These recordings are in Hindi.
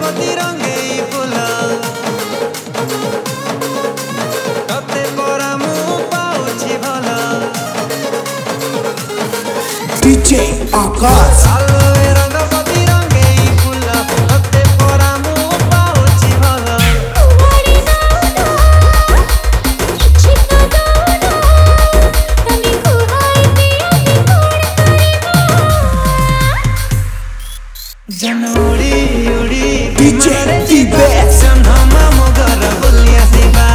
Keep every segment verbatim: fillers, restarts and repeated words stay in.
रंगपति रंगेई फूल तते परा मु पाउछि भल डीजे आकाश रंगपति रंगेई फूल तते परा मु पाउछि भल जनोड़ी उड़ी डीजे दी बेस्ट जन्हमा मोगर बुलिया सिबा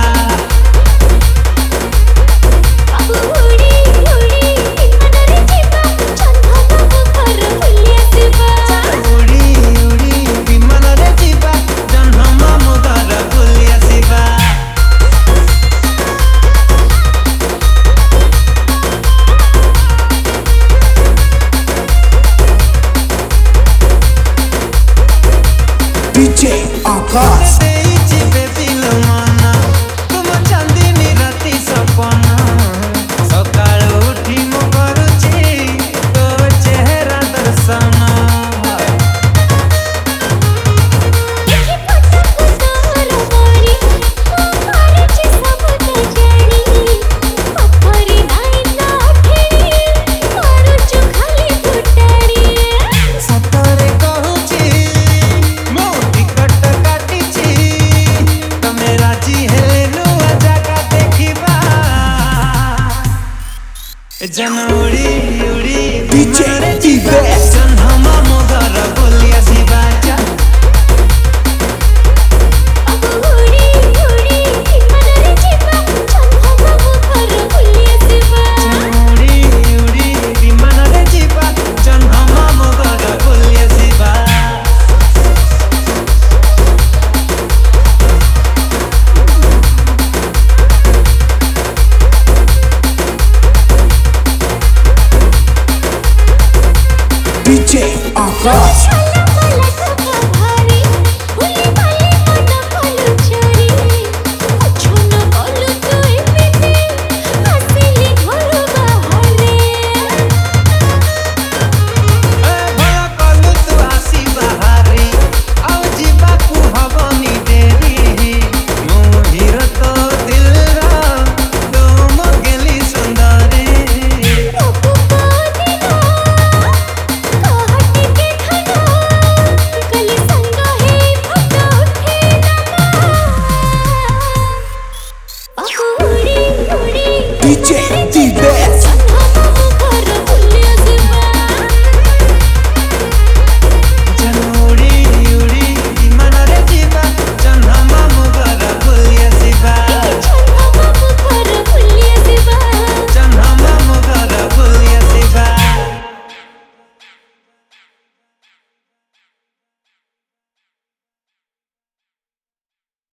अब उड़ी उड़ी मनरे जिबा जन्हमा मोगर बुलिया सिबा उड़ी उड़ी विमान रे जिबा जन्हमा मोगर बुलिया सिबा डीजे आकाश जनोड़ी उड़ी डीजे दी बेस्ट जन्हमा मोगर बुलिया सिबा अब उड़ी उड़ी मनरे जिबा जन्हमा मोगर बुलिया सिबा उड़ी उड़ी विमान रे जिबा जन्हमा मोगर बुलिया सिबा डीजे आकाश डीजे